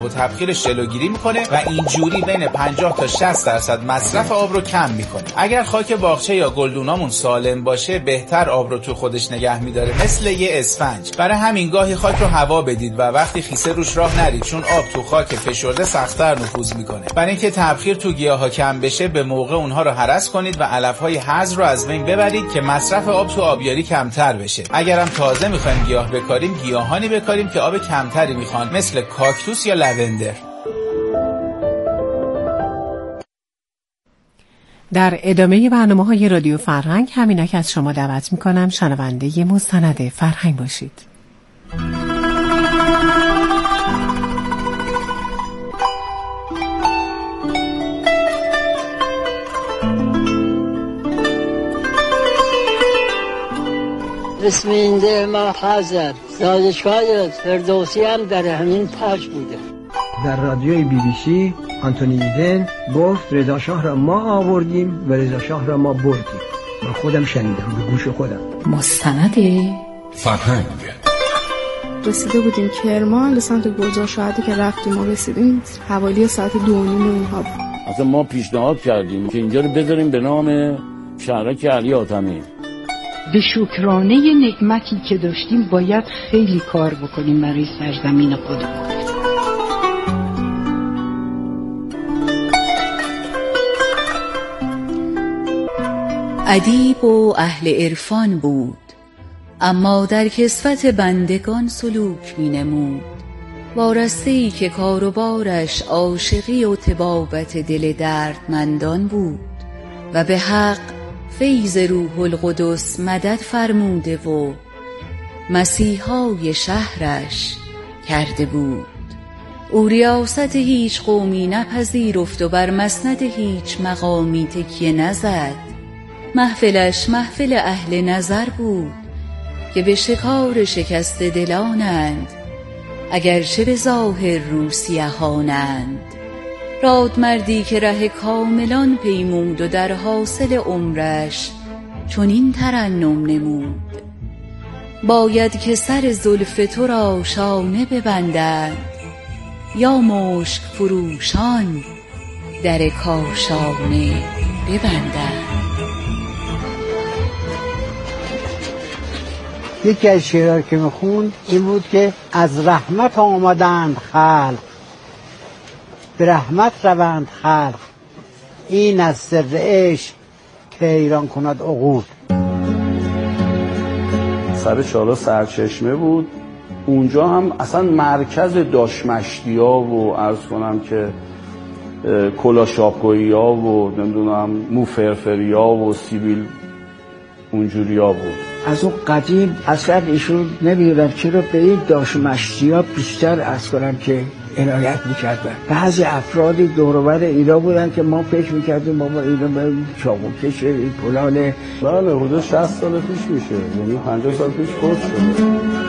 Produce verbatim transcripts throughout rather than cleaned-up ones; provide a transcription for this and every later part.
و تبخیرش جلوگیری میکنه و اینجوری بین پنجاه تا شصت درصد مصرف آب رو کم میکنه. اگر خاک باغچه یا گلدونامون سالم باشه بهتر آب رو تو خودش نگه میداره، مثل یه اسفنج. برای همین گاهی خاک رو هوا بدید و وقتی خیسه روش راه نرید، چون آب تو خاک فشرده سخت‌تر نفوذ میکنه. برای اینکه تبخیر تو گیاها کم بشه به موقع اونها رو هرس کنید و علف‌های هرز رو از بین ببرید که مصرف آب تو آبیاری کمتر بشه. اگرم تازه میخوایم گیاه بکاریم، گیاهانی بکاریم که آب کمتری میخوان، مثل کاکتوس یا لوندر. در ادامه برنامه‌های رادیو فرهنگ همینک از شما دعوت میکنم شنونده مستند فرهنگ باشید. اسم این ده محفظت سازشگاه فردوسی هم در همین تاج بوده. در رادیوی بی بی سی آنتونی ایدن گفت رضا شاه را ما آوردیم و رضا شاه را ما بردیم. من خودم شنیدم به گوش خودم. مستند فرهنگ. رسیده بودیم کرمان، به سمت گلزار شهادی که رفتیم و رسیدیم حوالی ساعت دو و نیم اینها بود. اصلا ما پیشنهاد کردیم که اینجا رو بذاریم به نام شهرک علی حاتمی. به شکرانه نعمتی که داشتیم باید خیلی کار بکنیم برای سرزمین خودمون. ادیب و اهل عرفان بود، اما در کسوت بندگان سلوک می نمود. وارسته‌ای که کار و بارش عاشقی و طبابت دل دردمندان بود و به حق فیض روح القدس مدد فرموده و مسیحای شهرش کرده بود. او ریاست هیچ قومی نپذیرفت و بر مسند هیچ مقامی تکیه نزد. محفلش محفل اهل نظر بود که به شکار شکست دلانند، اگرچه به ظاهر روسیهانند. رادمردی که ره کاملان پیمود و در حاصل عمرش چنین ترنم نمود: باید که سر زلف تو را شانه ببندند، یا مشک فروشان در کاشانه ببندند. یکی از شعرها که میخوند این بود که از رحمت آمدند خلق، به رحمت روند خلق، این از سر عشق که ایران کند عقول. سر چالا سرچشمه بود، اونجا هم اصلا مرکز داشمشتیا و عرض کنم که کلاشاپگویی ها و نمیدونم موفرفریا و سیبیل اونجوریا بود. از اون قدیم اصلا ایشون نمیدونم چرا به این داشمشتیا بیشتر از کنم که عنایت میکردن. بعضی افرادی دور و بر اینا بودن که ما فکر میکردیم بابا اینا به چاقوکش این پلانه. بله حدود شصت سال پیش میشه، یعنی پنجاه سال پیش فوت شده.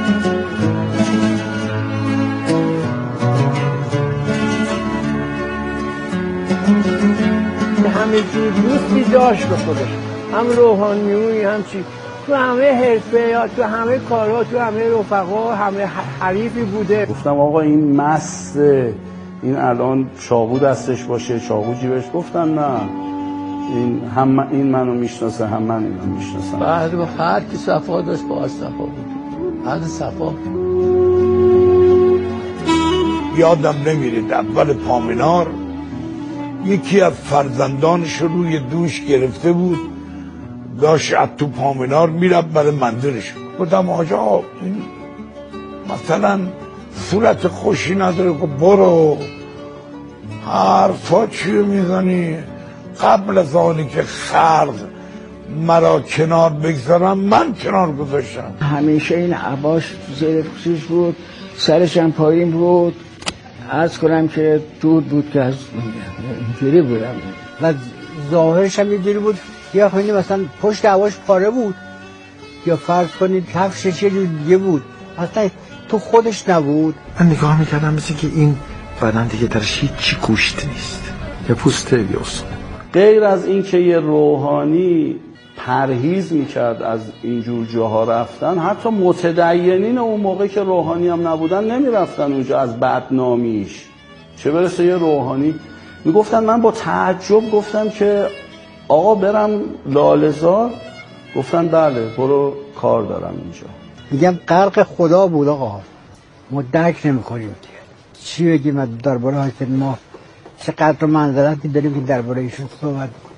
همه جور دوستی داشت به خودش، هم روحانیونی هم چی، تو همه حرفه یا تو همه کارها، تو همه رفقا، همه حریفی بوده. گفتم آقا این مست، این الان چاقو دستش باشه، چاقو جیبش. گفتن نه، این هم این منو میشناسه هم من اینو میشناسم. بعد با هر کی صفا داشت با صفا بود، بعد صفا. یادم نمیره اول پامنار یکی از فرزندانش روی دوش گرفته بود، داشت از تو پامنار میرفت برای منزلش. گفتم آجا این مثلا صورت خوشی نداره، که برو حرفا چیه میزنی؟ قبل از آنی که خلق مرا کنار بگذارم من کنار گذاشتم. همیشه این عباش زیر پوشش بود، سرش هم پایین بود. عرض کنم که دور بود که از اینجوری بودم و ظاهرش هم اینجوری بود، یا خیلی مثلا پشت عباش پاره بود، یا فرض کنید کفشش یه جور دیگه بود، اصلا تو خودش نبود. من نگاه میکردم مثل که این بدن دیگه درش هیچی گوشت نیست، یه پوسته یه اصلا. غیر از این که یه روحانی پرهیز میکرد از اینجور جاها رفتن، حتی متدینین اون موقع که روحانی هم نبودن نمیرفتن اونجا از بدنامیش. چه برسه یه روحانی. میگفتن من با تعجب گفتم که آقا برم لاله‌زار؟ گفتن بله برو کار دارم اینجا. میگم غرق خدا بود آقا، ما درک نمی‌کنیم چی بگیم درباره حضرت ما، چقدر منزلتی داریم که درباره ایشون صحبت کنیم.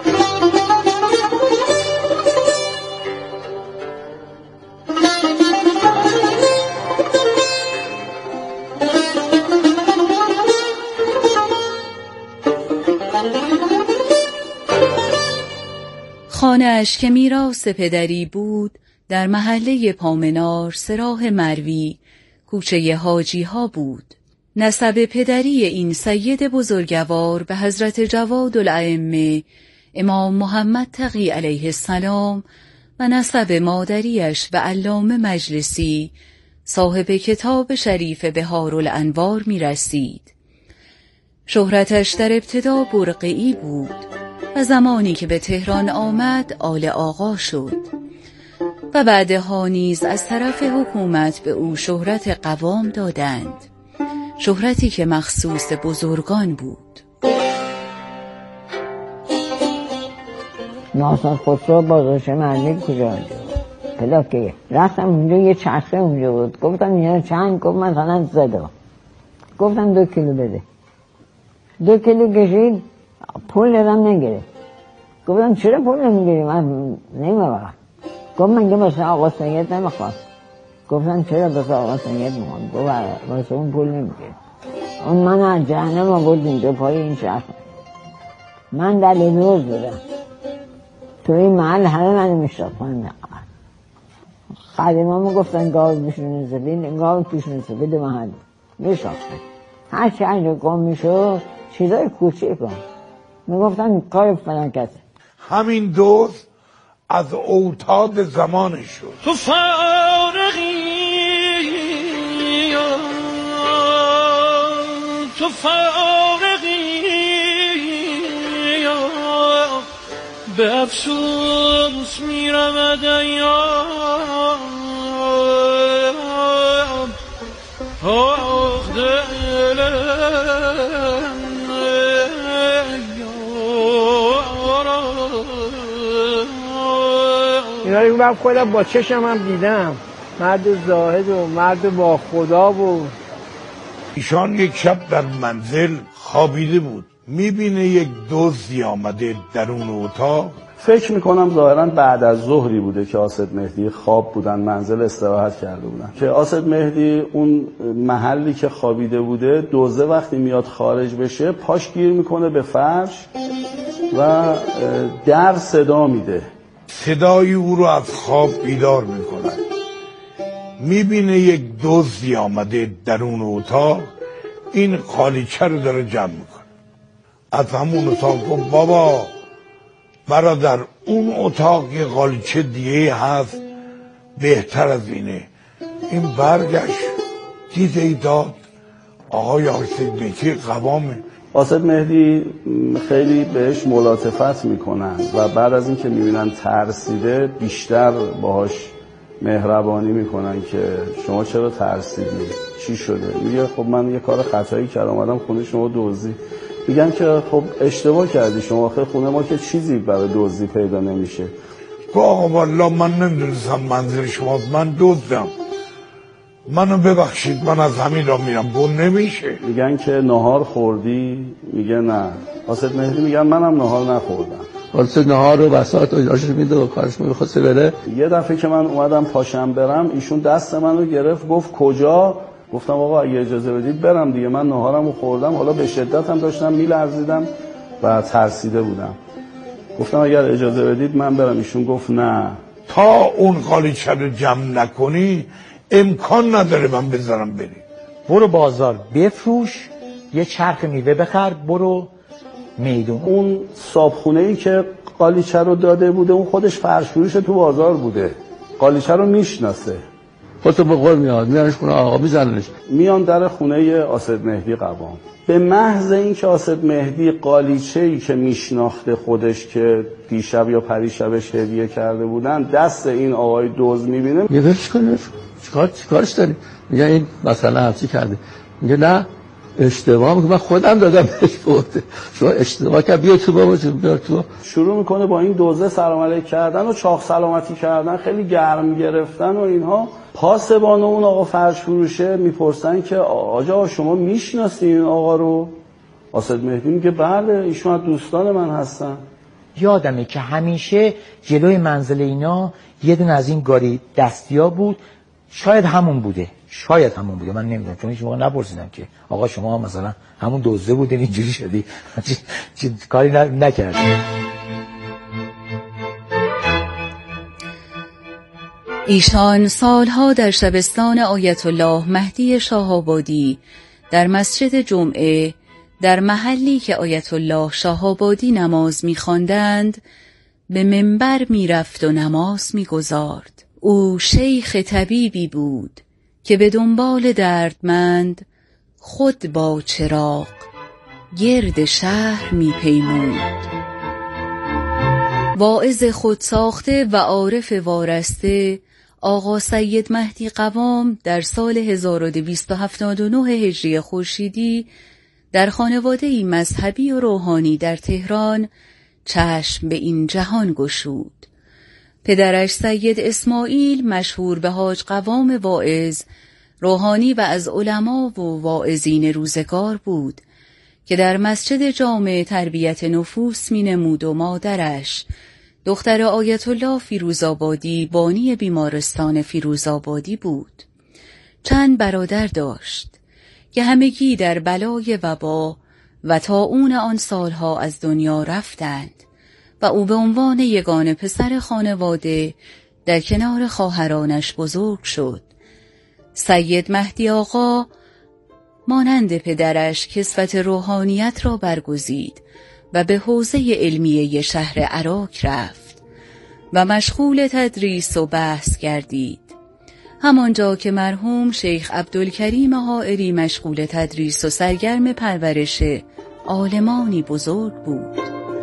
خانه‌اش که میراث پدری بود در محله پامنار سراح مروی کوچه حاجی ها بود. نسب پدری این سید بزرگوار به حضرت جواد الائمه امام محمد تقی علیه السلام و نسب مادریش به علامه مجلسی صاحب کتاب شریف بهار الانوار می رسید. شهرتش در ابتدا برقعی بود و زمانی که به تهران آمد آل آقا شد و بعدها نیز از طرف حکومت به او شهرت قوام دادند، شهرتی که مخصوص بزرگان بود. ناصر خسرو بازرس محلی کجا پلاکه رفتم اونجا، یه چرخه اونجا بود، گفتم اینا چند؟ گفت مثلا زده. گفتم دو کیلو بده. دو کیلو کشید، پول دادم نگیره. گفتم چرا پول نمیگیری؟ من نمیبرم. گفت من که بسه آقا سید نمیخوام. گفتم چرا بسه آقا سید میخوام؟ گفت بسه اون پول نمیگیره. اون من از جهنم آورد اینجا پای این چرخه. من در روز بودم تو این محل، همه من میشناختن. خادمامو گفتن گاو پیشون سفید، گاو پیشون سفید محل میشناختن. هر چی اینجا گم میشد چیزای کوچیک کن میگفتن کار فلان کسی. همین دوست از اوتاد زمانش شد. تو فارغی تو فارغی به افسوس میرود ایام آخ دلم اینا رو من خودم با چشم هم دیدم، مرد زاهد و مرد با خدا بود. ایشان یک شب در منزل خوابیده بود، میبینه یک دزدی آمده درون اتاق. فکر میکنم ظاهرا بعد از ظهری بوده که آسد مهدی خواب بودن، منزل استراحت کرده بودن، که آسد مهدی اون محلی که خوابیده بوده دزده وقتی میاد خارج بشه پاش گیر میکنه به فرش و در صدا میده. صدای او رو از خواب بیدار میکنه، میبینه یک دزدی آمده درون اتاق، این قالیچه رو داره جمع میکنه. از همون اتاق گفت بابا برادر اون اتاق یه قالیچه دیگه هست بهتر از اینه. این برگشت دید ای داد آقای آسد مهدی قوامه. آسد مهدی خیلی بهش ملاطفت میکنن و بعد از این که میبینن ترسیده بیشتر باهاش مهربانی میکنن که شما چرا ترسیدی؟ چی شده؟ میگه خب من یه کار خطایی کردم اومدم خونه شما دزدی. میگن که خب اشتباه کردی شما، آخه خونه ما که چیزی برای دزدی پیدا نمیشه. آقا والله من نمیدونستم منزل شماست، من دزدم، منو ببخشید من از همین را میرم. گفت نمیشه. میگن که نهار خوردی؟ میگه نه. آسد مهدی میگن منم نهار نخوردم. واسه نهار و بساط و ایناشو میده و کارش میخواسته بره. یه دفعه که من اومدم پاشم برم ایشون دست منو گرفت گفت کجا؟ گفتم آقا اگه اجازه بدید برم دیگه، من نهارمو خوردم، حالا به شدت هم داشتم میلرزیدم و ترسیده بودم. گفتم اگر اجازه بدید من برم. ایشون گفت نه تا اون قالیچه رو جمع نکنی امکان نداره من بذارم بری. برو بازار بفروش، یه چرخ میوه بخر، برو میدون. اون صابخونه‌ای که قالیچه رو داده بوده اون خودش فرش‌فروش تو بازار بوده، قالیچه رو میشناسه. خودتو به قول میاد میانش خونه آقا میزننش. میان در خونه آسد مهدی قوام. به محض اینکه آسد مهدی قالیچه‌ای که میشناخته خودش که دیشب یا پریشبش هدیه کرده بودن دست این آقای دزد میبینه، میگه چیکار چیکار چیکارش داری؟ میگه این مثلا همچی کرده. میگه نه اشتباه میکنه، من خودم دادم بهش برده، شما اشتباه کرد بیا تو بابا بیا تو. شروع میکنه با این دوزه سلام علیک کردن و چاق سلامتی کردن، خیلی گرم گرفتن و اینها. پاسبان اون آقا فرش فروشه میپرسن که آقا شما میشناسین این آقا رو؟ آسد مهدی میگه بله ایشون از دوستان من هستن. یادمه که همیشه جلوی منزل اینا یه دونه از این گاری دستیا بود، شاید همون بوده شاید همون بوده من نمیدونم، چون هیچ موقع نپرسیدم که آقا شما مثلا همون دوزه بودین اینجوری شدی چی, چی کاری نکردی. ایشان سالها در شبستان آیت الله مهدی شاه‌آبادی در مسجد جمعه در محلی که آیت الله شاه‌آبادی نماز می‌خواندند به منبر می‌رفت و نماز می‌گزارد. او شیخ طبیبی بود که به دنبال دردمند خود با چراغ گرد شهر می‌پیمود. واعظ خود ساخته و عارف وارسته آقا سید مهدی قوام در سال هزار و دویست و هفتاد و نه هجری خورشیدی در خانواده‌ای مذهبی و روحانی در تهران چشم به این جهان گشود. پدرش سید اسماعیل مشهور به حاج قوام واعظ، روحانی و از علما و واعظین روزگار بود که در مسجد جامع تربیت نفوس می نمود و مادرش دختر آیت الله فیروزآبادی بانی بیمارستان فیروزآبادی بود. چند برادر داشت که همگی در بلای وبا و طاعون آن سالها از دنیا رفتند و او به عنوان یگانه پسر خانواده در کنار خواهرانش بزرگ شد. سید مهدی آقا مانند پدرش کسوت روحانیت را برگزید و به حوزه علمیه شهر عراق رفت و مشغول تدریس و بحث گردید. همانجا که مرحوم شیخ عبدالکریم حائری مشغول تدریس و سرگرم پرورش عالمانی بزرگ بود.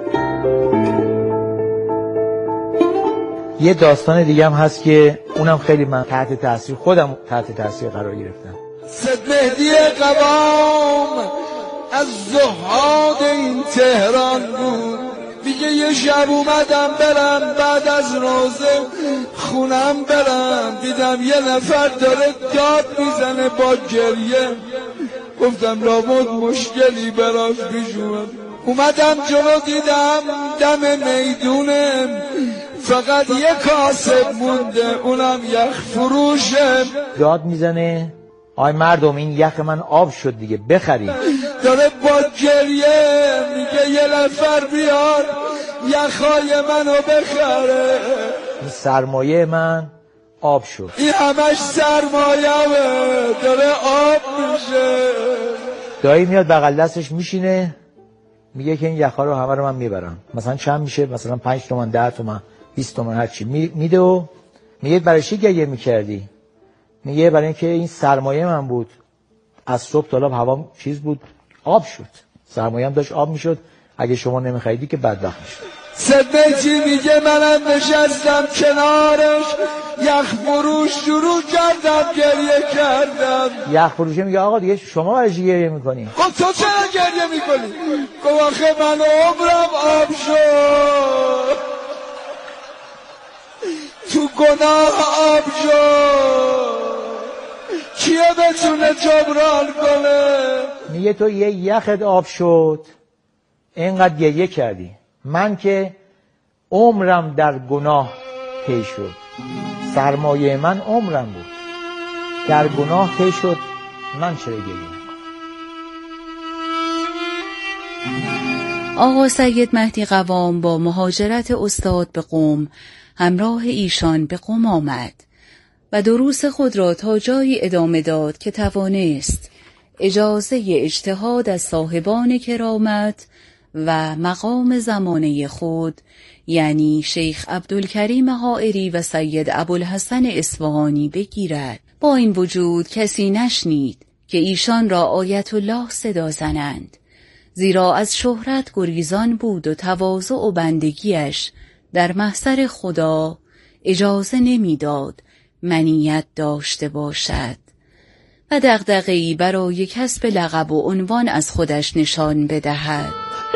یه داستان دیگه هم هست که اونم خیلی من تحت تاثیر خودم تحت تاثیر قرار گرفتم. سید مهدی قوام از زهاد این تهران بود، میگه یه شب اومدم برم بعد از روزه خونم برم، دیدم یه نفر داره داد میزنه با گریه، گفتم لابد مشکلی براش پیش اومد. اومدم جلو دیدم دم میدونه فقط یه کاسب مونده اونم یخ فروشه. داد میزنه آی مردم این یخ من آب شد دیگه بخرید. داره با گریه میگه یه نفر بیار یخای منو بخره. این سرمایه من آب شد. این همش سرمایه‌ه داره آب میشه. دایی میاد بغل دستش میشینه میگه که این یخا رو همه رو من میبرم. مثلا چند میشه؟ مثلا پنج تومن ده تومن بیست تومن هر چی میده و میگه برای چی گریه میکردی؟ میگه برای اینکه این سرمایه من بود، از صبح تا شب هوا چیز بود آب شد، سرمایه هم داشت آب میشد، اگه شما نمیخریدی که بدبخت میشد. سدنجی میگه منم نشستم کنارش یخ فروش شروع کردم گریه کردم. یخ فروشه میگه آقا دیگه شما برای چی گریه میکنی؟ گفت تو چرا گریه میکنی؟ گفت آخه من عمرم آب شد، تو گناه آب شد، کیه بتونه جبران کنه؟ میگه تو یه یخت آب شد اینقدر گریه کردی، من که عمرم در گناه طی شد، سرمایه من عمرم بود در گناه طی شد، من چرا گریه نکنم؟ آقا سید مهدی قوام با مهاجرت استاد به قم همراه ایشان به قم آمد و دروس خود را تا جایی ادامه داد که توانست اجازه اجتهاد از صاحبان کرامت و مقام زمانه خود یعنی شیخ عبدالکریم حائری و سید ابوالحسن اصفهانی بگیرد. با این وجود کسی نشنید که ایشان را آیت الله صدا زنند، زیرا از شهرت گریزان بود و تواضع و بندگیش در محضر خدا اجازه نمیداد منیت داشته باشد و دغدغه‌ای برای کسب لقب و عنوان از خودش نشان بدهد.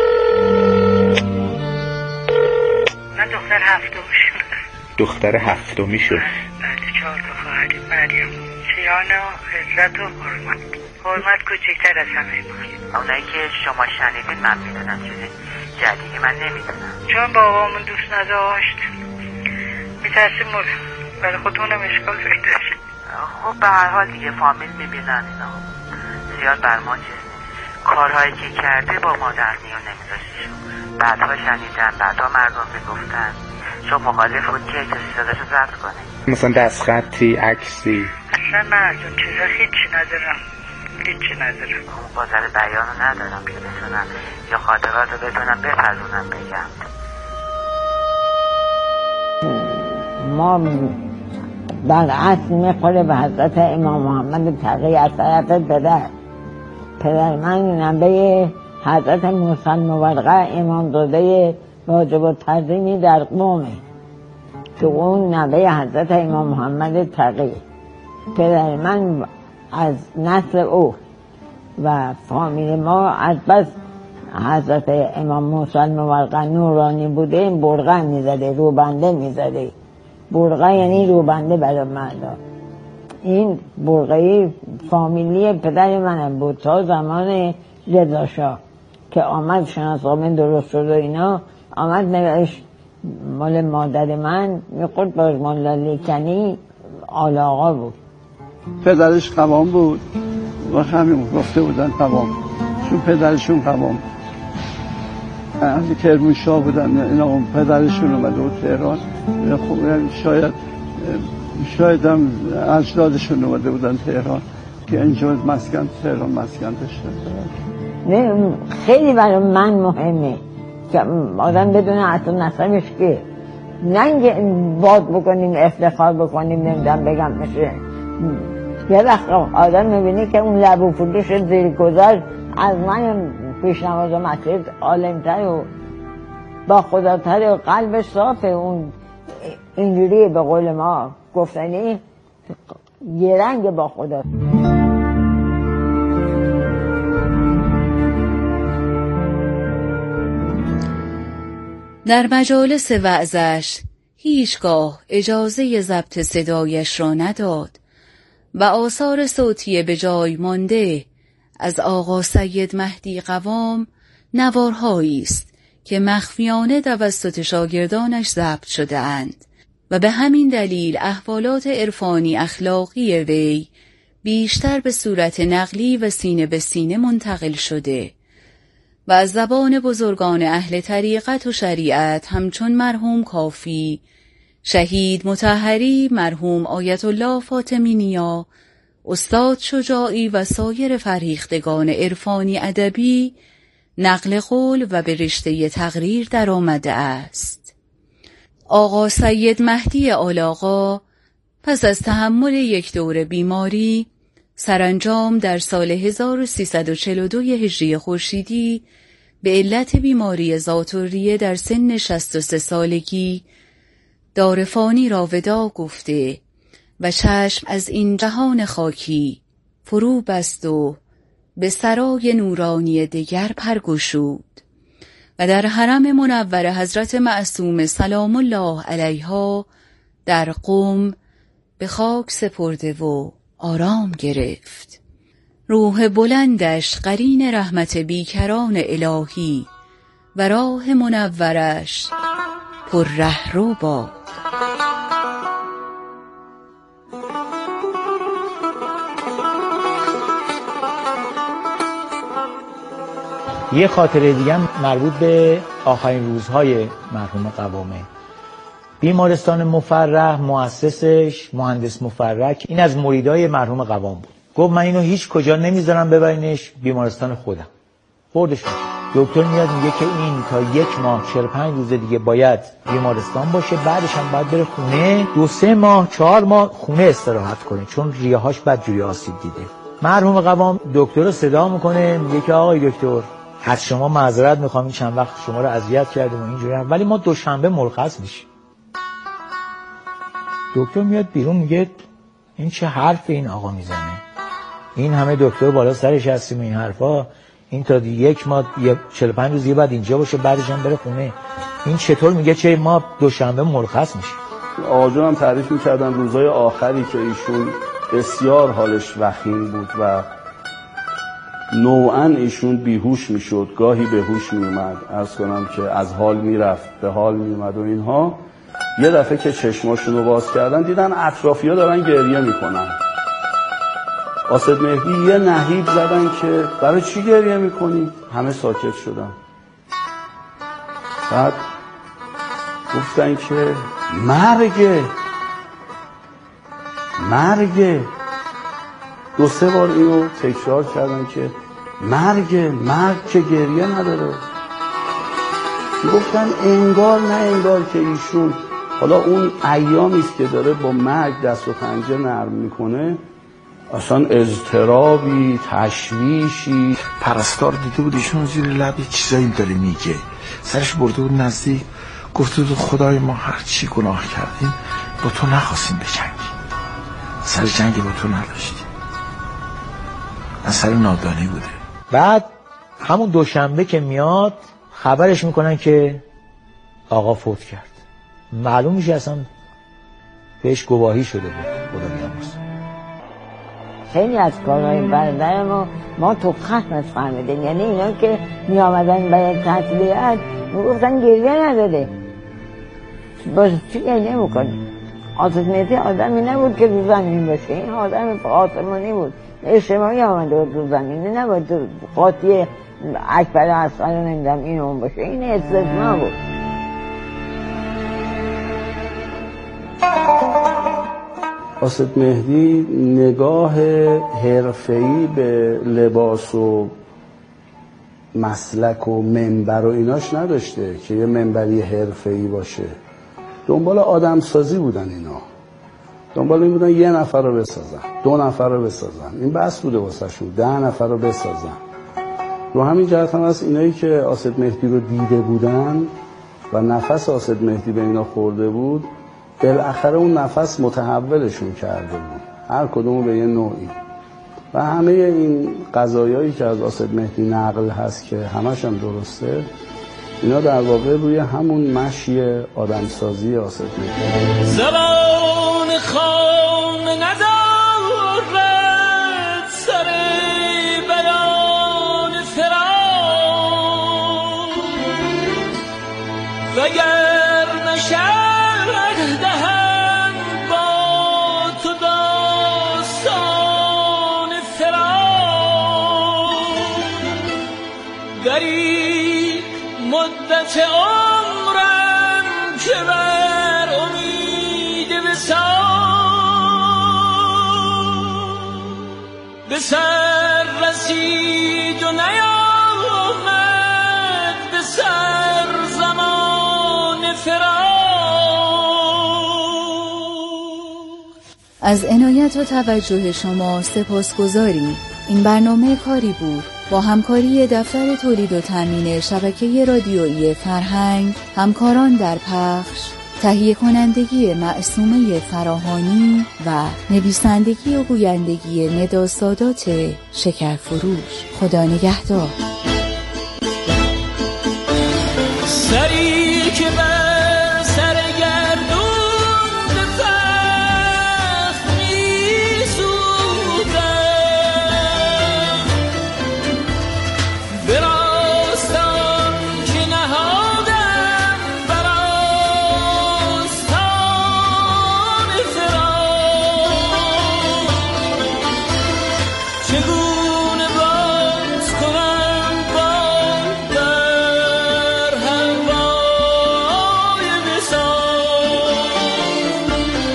من دختر هفتمی شدم. دختر هفتمی شد. بعد چهار تا خواهریم. مریم، کیان و عزت و حرمت. حرمت کوچکتر از همه بود. اونایی که شما شنیدین من میدونم، چیزی جدیدی من نمیدونم. چون بابامون دوست نداشت میترسیم برای خودمونم اشکال پیدا شد. خب به هر حال دیگه فامیل میبینن اینا، زیاد بر ما چیز نیست. کارهایی که کرده با مادر میون نمیذاشتشون. بعدها شنیدن، بعدها مردم میگفتن شما مخالف بود که کسی صداشو ضبط کنه، مثلا دستخطی، عکسی. اصلا من از اون چیزا هیچی ندارم، هیچی ندارم. بازر بیانو ندارم که بتونم یا خاطرات رو بتونم بپرونم بگم. ما در اصل میخوره به حضرت امام محمد تقی از طرف پدر. پدر من نبه حضرت موسی مورقه امام زاده واجب التعظیمی در قومه که اون نبه حضرت امام محمد تقی. پدر من از نسل او و فامیل ما از بس حضرت امام موسی مورقه نورانی بوده، برقه میزده، روبنده میزده. برقه یعنی روبنده برای مردا. این برقه فامیلی پدر منم بود تا زمان رضا شاه که آمد شناسنامه درست شد و اینا، آمد نوشت مال مادر من میخورد باز مال کنی آل آقا بود. پدرش قوام بود و همین گفته بودن قوام، چون پدرشون قوام اهل کرمانشاه بودن، اینا پدرشون اومده بود تهران. خب شاید شاید هم اجدادشون اومده بودن تهران که اینجا مسکن تهران مسکن داشته. نه خیلی برای من مهمه که آدم بدونه اصلا نسبش که نه باد بکنیم افتخار بکنیم نمیدونم بگم میشه. یه وقت آدم میبینی که اون لب و فروش زیر گذاشت از من پیش نماز و مسجد عالمتر و با خداتر و قلبش صافه. اون اینجوری به قول ما گفتنی یه رنگ با خدا. در مجالس وعظش هیچگاه اجازه ضبط صدایش را نداد و آثار صوتی به جای مانده از آقا سید مهدی قوام نوارهایی است که مخفیانه توسط شاگردانش ضبط شده اند و به همین دلیل احوالات عرفانی اخلاقی وی بیشتر به صورت نقلی و سینه به سینه منتقل شده و از زبان بزرگان اهل طریقت و شریعت همچون مرحوم کافی، شهید مطهری، مرحوم آیت الله فاطمی نیا، استاد شجاعی و سایر فرهیختگان عرفانی ادبی نقل قول و به رشته تقریر در آمده است. آقا سید مهدی آل‌آقا پس از تحمل یک دور بیماری سرانجام در سال هزار و سیصد و چهل و دو هجری خورشیدی به علت بیماری ذات‌الریه در سن شصت و سه سالگی دار فانی را وداع گفته و چشم از این جهان خاکی فرو بست و به سرای نورانی دیگر پرگشود و در حرم منور حضرت معصوم سلام الله علیها در قم به خاک سپرده و آرام گرفت. روح بلندش قرین رحمت بیکران الهی و راه منورش پر رهرو باد. یه خاطره دیگه مربوط به آخرین روزهای مرحوم قوامه. بیمارستان مفرح مؤسسش مهندس مفرح این از مریدای مرحوم قوام بود. گفت من اینو هیچ کجا نمیذارم ببرینش بیمارستان خودم. بردش میشه. دکتر میاد میگه که این تا یک ماه چهل و پنج روز دیگه باید بیمارستان باشه، بعدش هم باید بره خونه، دو سه ماه چهار ماه خونه استراحت کنه چون ریه‌هاش بدجوری آسیب دیده. مرحوم قوام دکتر رو صدا میکنه میگه که آقای دکتر از شما معذرت میخوام این چند وقت شما رو اذیت کردیم و اینجوری، ولی ما دوشنبه مرخص میشیم. دکتر میاد بیرون میگه این چه حرف این آقا میزنه؟ این همه دکتر بالا سرش هستیم این حرفا، این تا یک ماه چهل و پنج روز یه بعد اینجا باشه بعدش هم بره خونه. این چطور میگه چه ما دوشنبه مرخص میشه؟ آقا جون هم تعریف میکردن روزای آخری که ایشون بسیار حالش وخیم بود و نوعاً ایشون بیهوش میشد، گاهی به هوش میومد، عرض کنم که از حال میرفت به حال میومد و اینها. یه دفعه که چشماشون رو باز کردن دیدن اطرافی‌ها دارن گریه میکنن. قاصد مهدی یه نهیب زدن که برای چی گریه میکنی؟ همه ساکت شدن. بعد گفتن که مرگه مرگه دو سه بار اینو تکرار کردن که مرگه مرگ که گریه نداره. گفتن انگار نه انگار که ایشون حالا اون ایامی است که داره با مرگ دست و پنجه نرم میکنه اصلا اضطرابی تشویشی. پرستار دیده بود ایشون زیر لب یه چیزایی داره میگه، سرش برده بود نزدیک، گفته بود خدای ما هر چی گناه کردیم با تو نخواستیم بجنگیم، سر جنگی با تو نداشتیم، اثر نادانی بوده. بعد همون دوشنبه که میاد خبرش میکنن که آقا فوت کرد. معلوم میشه اصلا بهش گواهی شده بود. خدا بیامرز. خیلی از کارهای برادر ما ما تو ختمش فهمیدیم، یعنی اینا که می آمدن برای تعطیلیت میگفتن گریه نداره، باز چی گریه میکنی؟ قاصد مهدی آدمی نبود که رو زمین باشه، این آدم آسمانی بود، اجتماعی آمده بود رو زمین، نبود قاطی اکبر اصغر رو نمیدم این اون باشه، این استثناء بود. قاصد مهدی نگاه حرفه‌ای به لباس و مسلک و منبر و ایناش نداشته که یه منبری حرفه‌ای باشه. دنبال آدم سازی بودن اینا، دنبال این بودن یه نفر رو بسازن، دو نفر رو بسازن، این بس بوده واسه شون، ده نفر رو بسازن. رو همین جهت هم هست اینایی که قاصد مهدی رو دیده بودن و نفس قاصد مهدی به اینا خورده بود، بالاخره اون نفس متحولشون کرده بود، هر کدوم به یه نوعی. و همه این قضایایی که از قاصد مهدی نقل هست که همش هم درسته، اینا در واقع روی همون مشی آدمسازی قاصد مهدی. زبان خام ندارد سر بیان فراق، وگر نشد مدت عمرم که بر امید وصال به سر رسید و نیامد به سر زمان فراق. از عنایت و توجه شما سپاسگزاریم. این برنامه کاری بود با همکاری دفتر تولید و تامین شبکه رادیویی فرهنگ، همکاران در پخش، تهیه کنندگی معصومه فراهانی و نویسندگی و گویندگی ندا سادات شکرفروش. خدا نگهدار. سری که بر سر گردون به تخت می‌سوزد، به راستان که نهادم بر آستان فراق، چگونه باز کنم بال در هوای وصال،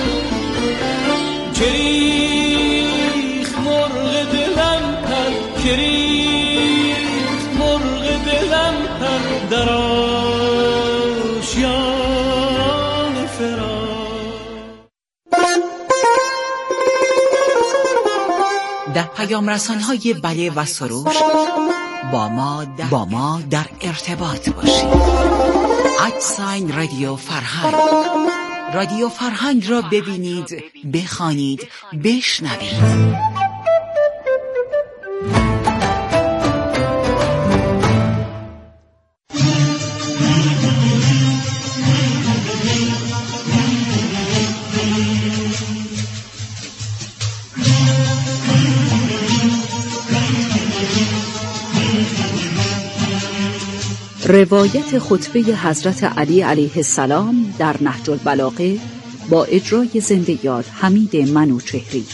که ریخت مرغ دلم پر، که ریخت مرغ دلم پر در آشیان فراق. در پیام رسان‌های بله و سروش با ما در, با ما در ارتباط باشید. ادساین رادیو فرهنگ. رادیو فرهنگ را ببینید، بخوانید، بشنوید. روایت خطبه حضرت علی علیه السلام در نهج البلاغه با اجرای زنده یاد حمید منوچهری.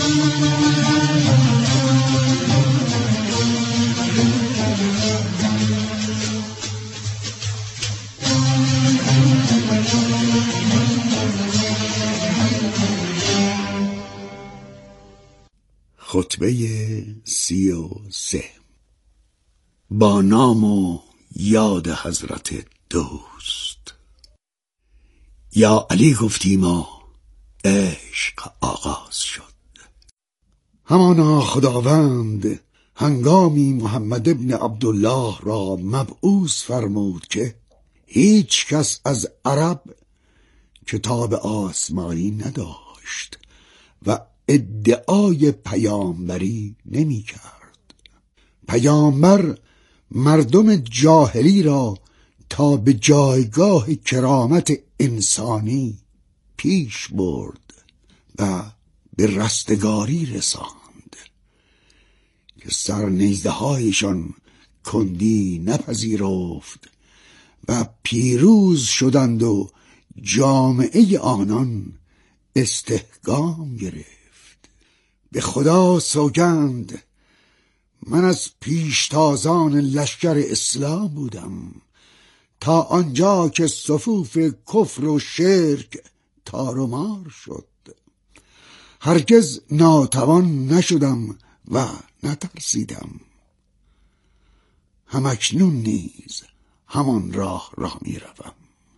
خطبه سی و سه. با نام و یاد حضرت دوست. یا علی گفتیم و عشق آغاز شد. همانا خداوند هنگامی محمد ابن عبدالله را مبعوث فرمود که هیچ کس از عرب کتاب آسمانی نداشت و ادعای پیامبری نمی کرد. پیامبر مردم جاهلی را تا به جایگاه کرامت انسانی پیش برد و به رستگاری رساند که سرنیزه هایشان کندی نپذیرفت و پیروز شدند و جامعه آنان استحکام گرفت. به خدا سوگند من از پیشتازان لشکر اسلام بودم تا آنجا که صفوف کفر و شرک تار و مار شد. هرگز ناتوان نشدم و نترسیدم. همکنون نیز همان راه را می روم.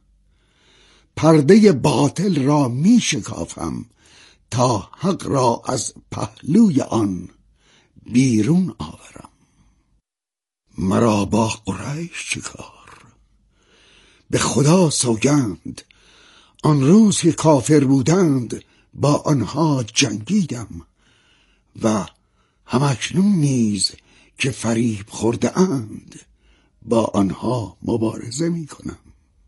پرده باطل را می شکافم تا حق را از پهلوی آن بیرون آورم. مرا با قریش چه کار؟ به خدا سوگند آن روز که کافر بودند با آنها جنگیدم و همکنون نیز که فریب خورده اند با آنها مبارزه می کنم.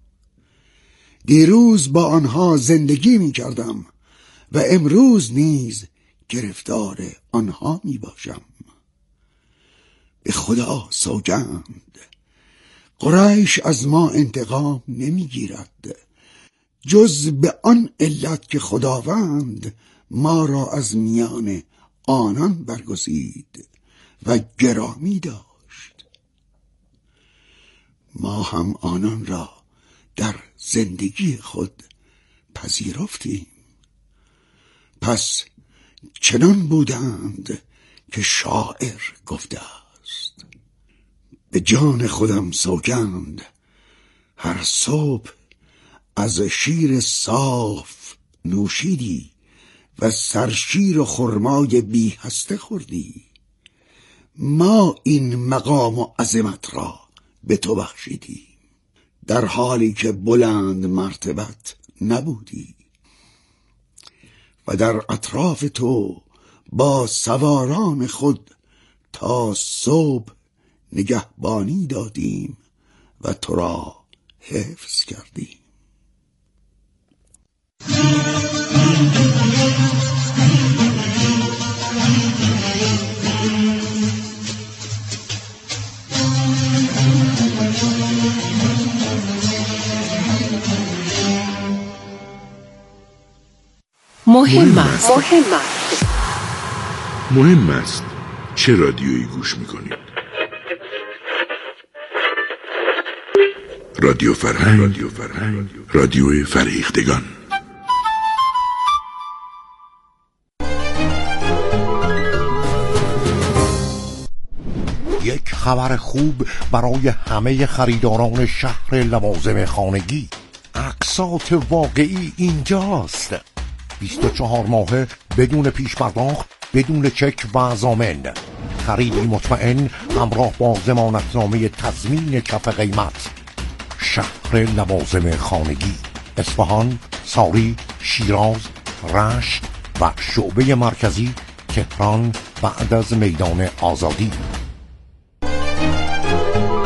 دیروز با آنها زندگی می کردم و امروز نیز گرفتار آنها می باشم. به خدا سوگند قریش از ما انتقام نمی گیرد جز به آن علت که خداوند ما را از میان آنان برگزید و گرامی داشت. ما هم آنان را در زندگی خود پذیرفتیم. پس چنان بودند که شاعر گفته است: به جان خودم سوگند هر صبح از شیر صاف نوشیدی و سرشیر و خرمای بی هسته خوردی. ما این مقام و عظمت را به تو بخشیدیم در حالی که بلند مرتبت نبودی و در اطراف تو با سواران خود تا صبح نگهبانی دادیم و تو را حفظ کردیم. مهم است مهم است مهم است چه رادیویی گوش میکنید؟ رادیو فرهنگ، رادیو فرهنگ، رادیو فرهیختگان. یک خبر خوب برای همه خریداران شهر لوازم خانگی. اقساط واقعی اینجاست. بیست و چهار ماهه بدون پیش پرداخت، بدون چک و ضامن. خریدی مطمئن همراه با ضمانتنامه تضمین کف قیمت. شهر لوازم خانگی، اصفهان، ساری، شیراز، رشت و شعبه مرکزی تهران بعد از میدان آزادی.